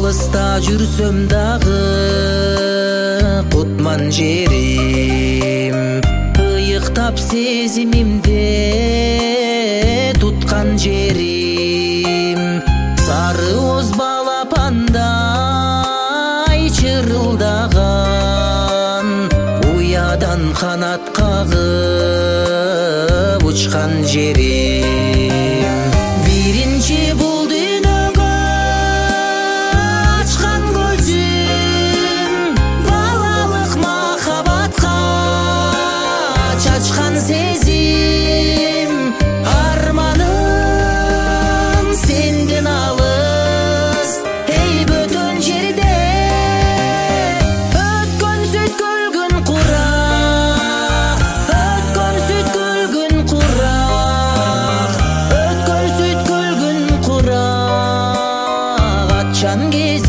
алыста жүрсөм дагы кутман жерим, ыйыктап сезимимде туткан жерим. Сары оз балапандай чырылдаган, уядан канат кагып учкан жерим. Биринчи бул дүйнөгө ачкан көзүм, балалык махабатка чачкан сезим. Арманым сенден алыс, эй бөтөн жерде өткөн сүткөл күн курак, өткөн сүткөл күн курак, өткөн сүткөл күн курак, атчан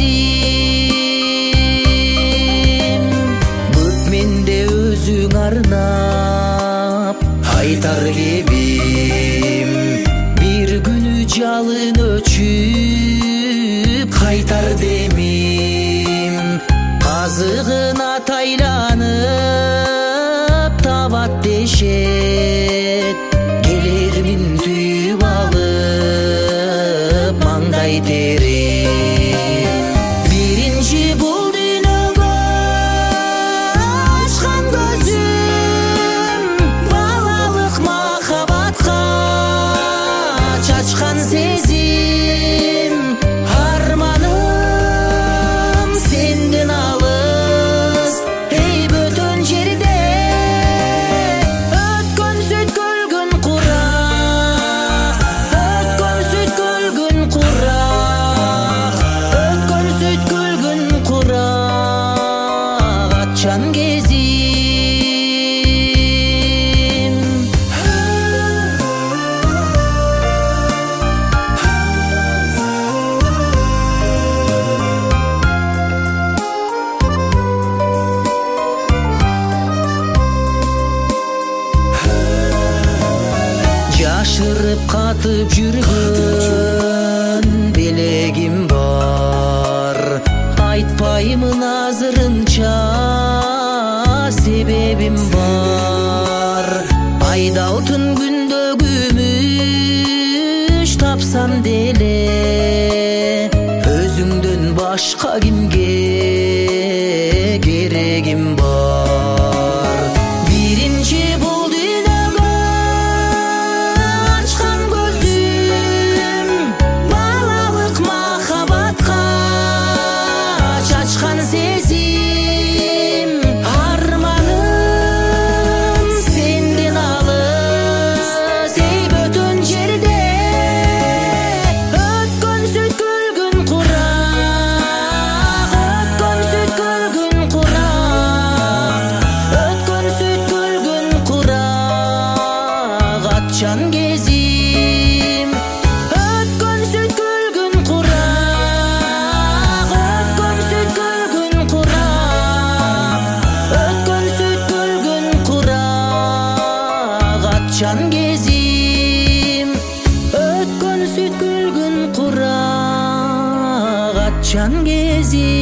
кезим. Көп менде өзүң арнап айтар кебим, бир күнү жалын өчүп кайтар демим. Казыгына тайланып табат дешет, келермин түйүп алып маңдай терим. Биринчи бул дүйнөгө ачкан көзүм, балалык махабатка чачкан сезим. Арманым сенден алыс, эй бөтөн жерде өткөн сүткөл күн курак, өткөн сүткөл күн курак, өткөн сүткөл күн курак, атчан кезим. Жашырып катып жүргөн белегим бар, айтпаймын азырынча себебим бар. Айдалтын күндө күмүш тапсам деле, өзүңдөн башка кимге керегим бар. Биринчи бул дүйнөгө ачкан көзүм, балалык махабатка чачкан сезим. Арманым сенден алыс, эй бөтөн жерде өткөн сүткөл күн курак, өткөн сүткөл күн курак, өткөн сүткөл күн курак, атчан кезим. Өткөн сүткөл күн курак, өткөн сүткөл күн курак, өткөн сүткөл күн курак, атчан кезим. Өткөн сүткөл күн курак, атчан кезим.